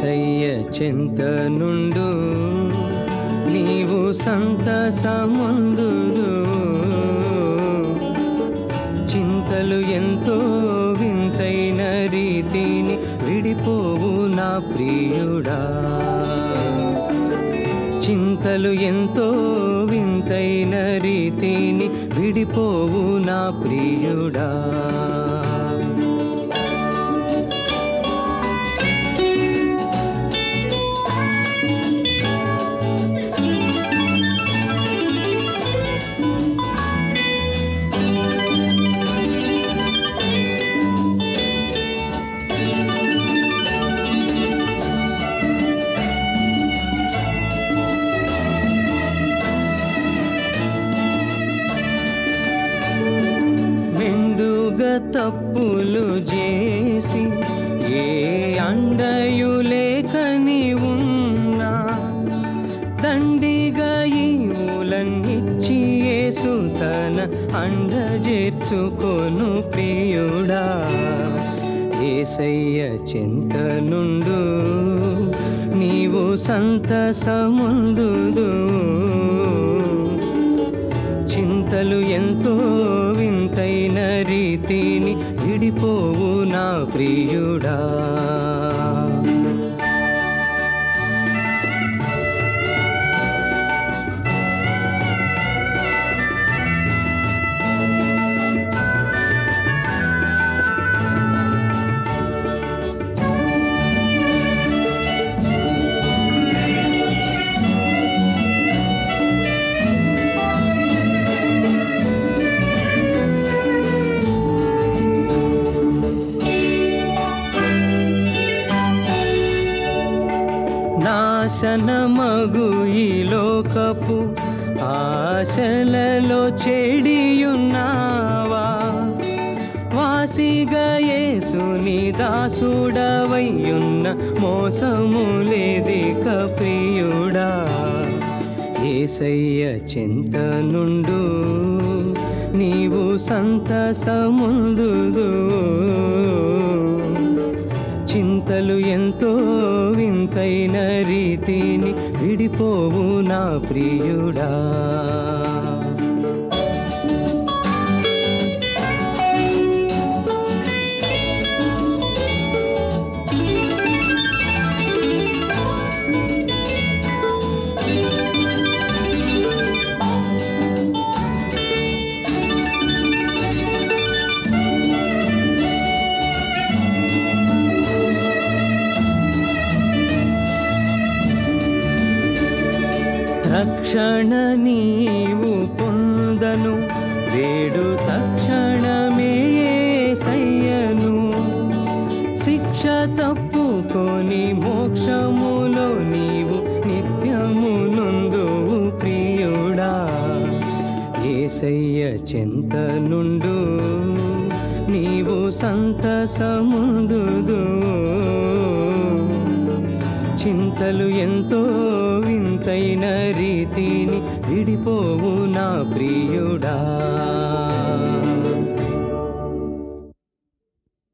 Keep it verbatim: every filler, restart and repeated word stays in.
యేసయ్య చెంత నుండు నీవు సంతసముందుదు. చింతలు ఎంతో వింతైన రీతిని విడిపోవు నా ప్రియుడా. చింతలు ఎంతో వింతైన రీతిని విడిపోవు నా ప్రియుడా. తప్పులు చేసి ఏ అండయు లేకని ఉన్నా దండిగా ఈవులన్నిచ్చి యేసు తన అండ చేర్చుకొను ప్రియుడా. యేసయ్య చెంత నుండు నీవు సంతసముందుదు. చింతలు ఎంతో వింతైన రీతిని విడిపోవు నా ప్రియుడా. నాశనమగు ఈ లోకపు ఆశలలో చెడియున్నావా. వాసిగా యేసుని దాసుడవయ్యున్న మోసములేదిక ప్రియుడా. యేసయ్య చెంత నుండు నీవు సంతసముందుదు. చింతలు ఎంతో వింతైన రీతిని విడిపోవు నా ప్రియుడా. రక్షణ నీవు పొందను వేడు తక్షణమే యేసయ్యను. శిక్ష తప్పుకొని మోక్షములో నీవు నిత్యము నొందువు ప్రియుడా. యేసయ్య చెంత నుండు నీవు సంతసముందుదు. చింతలు ఎంతో వింతైన రీతిని విడిపోవు నా ప్రియుడా.